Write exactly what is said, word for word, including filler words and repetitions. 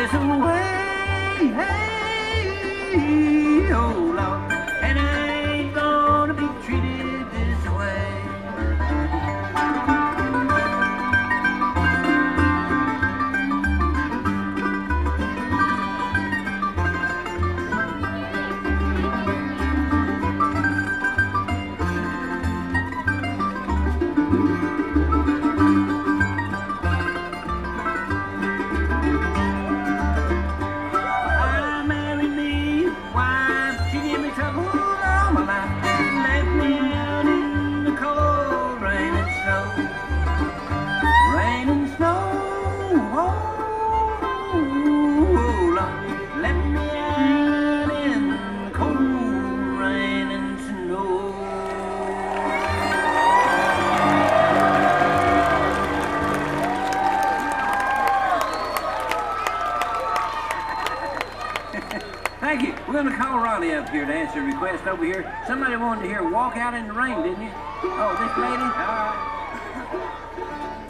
this way. Hey, oh Lord, and I ain't gonna be treated this way. Thank you. We're going to call Ronnie up here to answer a request over here. Somebody wanted to hear Walk Out in the Rain, didn't you? Oh, this lady? All right.